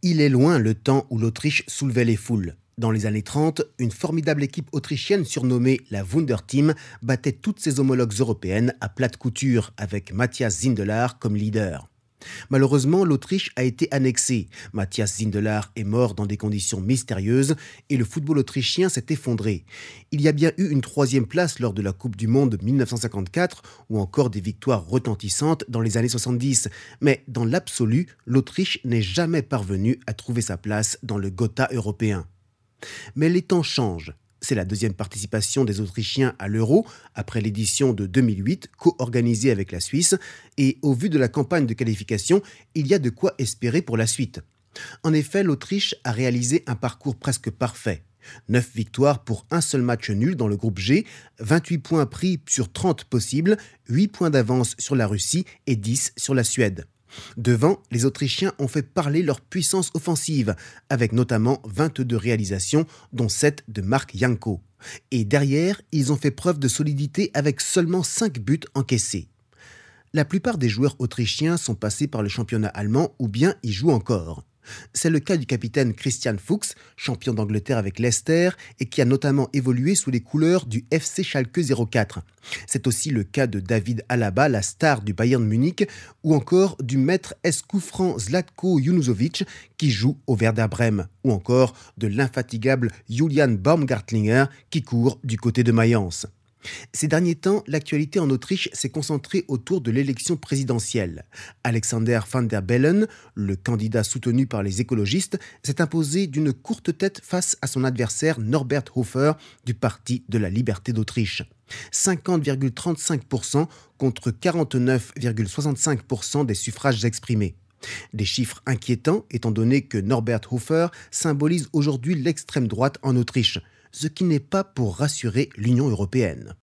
Il est loin le temps où l'Autriche soulevait les foules. Dans les années 30, une formidable équipe autrichienne surnommée la Wunderteam battait toutes ses homologues européennes à plate couture avec Matthias Zindelar comme leader. Malheureusement, l'Autriche a été annexée. Matthias Zindelar est mort dans des conditions mystérieuses et le football autrichien s'est effondré. Il y a bien eu une troisième place lors de la Coupe du Monde 1954 ou encore des victoires retentissantes dans les années 70. Mais dans l'absolu, l'Autriche n'est jamais parvenue à trouver sa place dans le Gotha européen. Mais les temps changent. C'est la deuxième participation des Autrichiens à l'Euro, après l'édition de 2008, co-organisée avec la Suisse, et au vu de la campagne de qualification, il y a de quoi espérer pour la suite. En effet, l'Autriche a réalisé un parcours presque parfait. 9 victoires pour un seul match nul dans le groupe G, 28 points pris sur 30 possibles, 8 points d'avance sur la Russie et 10 sur la Suède. Devant, les Autrichiens ont fait parler leur puissance offensive, avec notamment 22 réalisations, dont 7 de Mark Janko. Et derrière, ils ont fait preuve de solidité avec seulement 5 buts encaissés. La plupart des joueurs autrichiens sont passés par le championnat allemand ou bien y jouent encore. C'est le cas du capitaine Christian Fuchs, champion d'Angleterre avec Leicester et qui a notamment évolué sous les couleurs du FC Schalke 04. C'est aussi le cas de David Alaba, la star du Bayern Munich, ou encore du maître escouffrant Zlatko Junuzovic qui joue au Werder Brême, ou encore de l'infatigable Julian Baumgartlinger qui court du côté de Mayence. Ces derniers temps, l'actualité en Autriche s'est concentrée autour de l'élection présidentielle. Alexander Van der Bellen, le candidat soutenu par les écologistes, s'est imposé d'une courte tête face à son adversaire Norbert Hofer du Parti de la Liberté d'Autriche. 50,35% contre 49,65% des suffrages exprimés. Des chiffres inquiétants étant donné que Norbert Hofer symbolise aujourd'hui l'extrême droite en Autriche, ce qui n'est pas pour rassurer l'Union européenne.